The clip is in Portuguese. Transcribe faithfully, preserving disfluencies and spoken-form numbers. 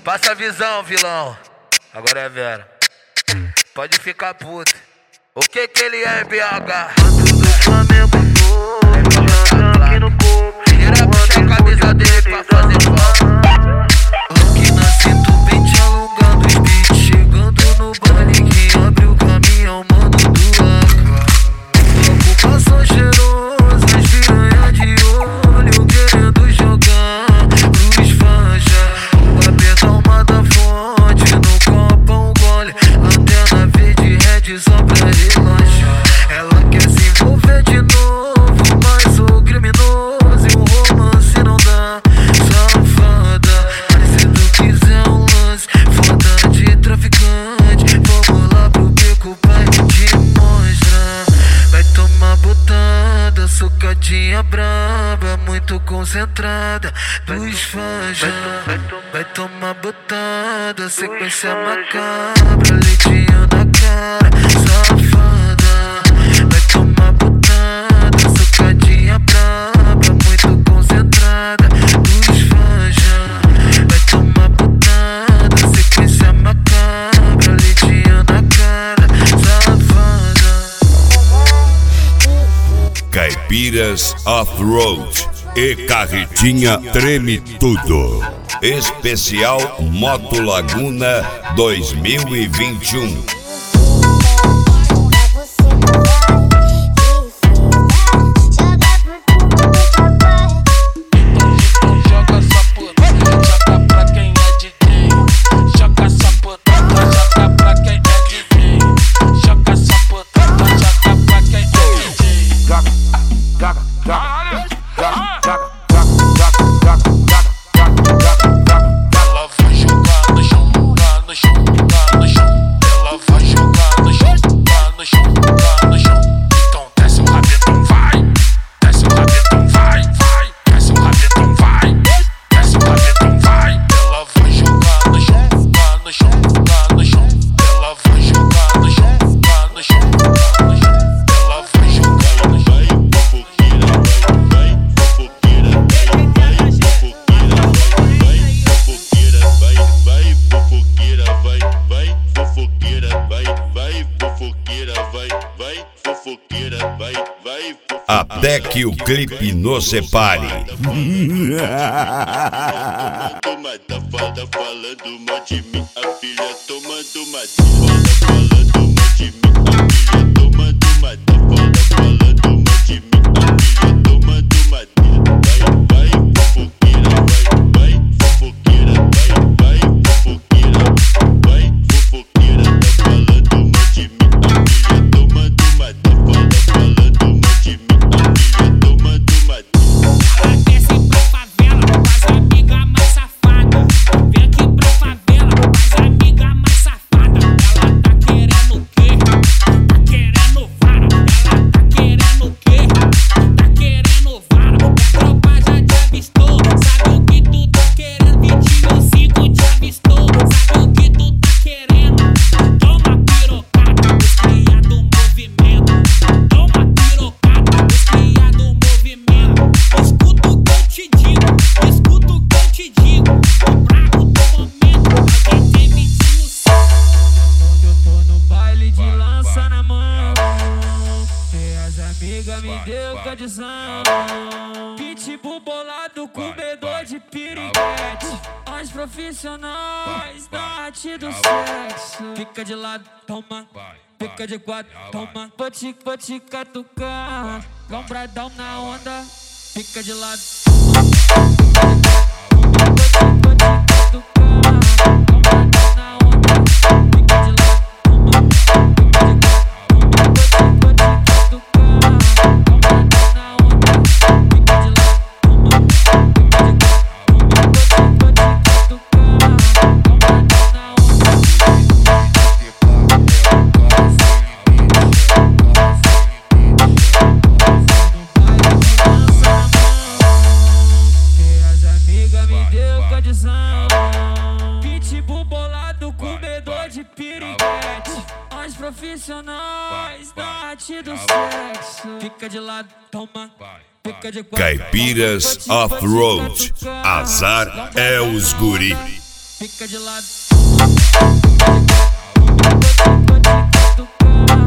Passa a visão, vilão. Agora é Vera. Pode ficar puto. O que que ele é, B H? Quando do Flamengo for, aqui no corpo. Tira puxa a camisa dele pra fazer falta. Aqui na cinto, pente alongando os beats. Chegando no baile, quem abre o caminho, mano do A K. Ocupação cheirosa, as piranha de olho, querendo jogar pros fanja. O apertão mata a fonte, no copo um gole. Lanterna verde, red só pra relaxar. Ela quer se envolver de novo, mas sou criminoso e um romance não dá. Safada, mas se tu quiser um lance, foda de traficante, vamos lá pro beco, vai te mostrar. Vai tomar botada, socadinha braba, muito concentrada dos fãs já. Vai tomar botada, sequência macabra, leitinho na cara, safada. Vai tomar botada, socadinha braba, muito concentrada dos fãs já. Vai tomar botada, sequência macabra, leitinho na cara, safada. Caipiras Off-Road e Carretinha Treme Tudo. Especial Moto Laguna dois mil e vinte e um. Até que o clipe nos separe. Tomada fada falando mal de mim, a filha tomando uma fada falando mal de mim, a filha tomando uma fada falando mal de mim, a filha tomando uma. Vai, vai, fofoqueira, vai, vai, fofoqueira, vai, vai, fofoqueira, vai, fofoqueira, tá falando mal de mim, a filha tomando uma fada falando mal de mim. Me deu condição, pitbull bolado, comedor de piriguete. Os profissionais da arte do sexo. Fica de lado, toma. Fica de quatro, toma. Vou te, vou te catucar, lombradão na onda. Fica de lado, toma. Vou te, vou te catucar, lombradão na onda. Fica de lado, toma. Vou te, vou te catucar. Pitbull bolado, comedor de piriguete. Os profissionais da arte do sexo. Fica de lado, toma. Fica de quatro. Caipiras Off-Road. Azar é os guri. fica de lado. Vou te cutucar.